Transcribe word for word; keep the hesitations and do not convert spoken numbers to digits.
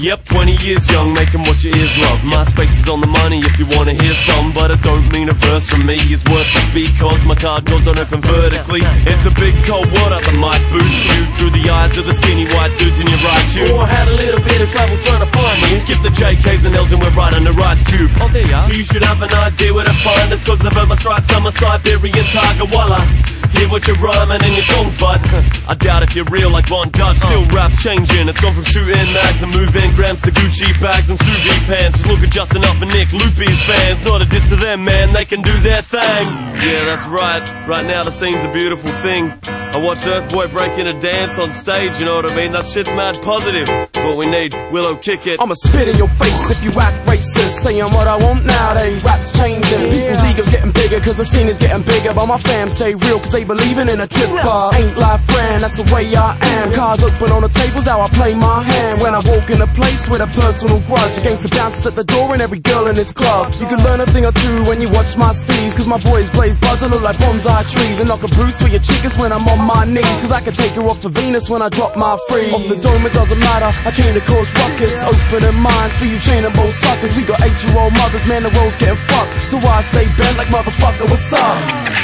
Yep, twenty years young, making what your ears love. MySpace is on the money if you wanna hear some, but I don't mean a verse from me is worth it because my cardinals don't open vertically. It's a big cold water that might boost you through the eyes of the skinny white dudes in your right shoes. Or had a little bit of trouble trying to find me. Skip the J Ks and Ls and we're right under Ice Cube. Oh, there you are. So you should have an idea where to find us, cause I've earned my stripes, I'm a Siberian tiger. While I hear what you're rhyming in your songs, but I doubt if you're real like Von Dutch. Still rap's changing, it's gone from shooting mags and moving grams to Gucci bags and sous vide pants. Just looking just enough for Nick Loopy's fans. Not a diss to them, man, they can do their thing. Yeah, that's right, right now the scene's a beautiful thing. I watched Earthboy breaking a dance on stage, you know what I mean? That shit's mad positive. What we need, Willow, kick it. I'ma spit in your face if you act racist, saying what I want nowadays. Rap's changing, people's egos getting bigger, cause the scene is getting bigger. But my fam stay real, cause they believing in a trip bar. Ain't life friend, that's the way I am. Cars open on the tables, how I play my hand. When I walk in a place with a personal grudge against the bouncers at the door and every girl in this club. You can learn a thing or two when you watch my steez, cause my boys blaze buds and look like bonsai trees. And knock a boots for your chickens when I'm on my knees, cause I can take her off to Venus when I drop my free. Off the dome it doesn't matter, I came to cause ruckus. Opening minds for you chainable suckers. We got eight year old mothers, man, the road's getting fucked, so I stay bent like motherfucker, what's up?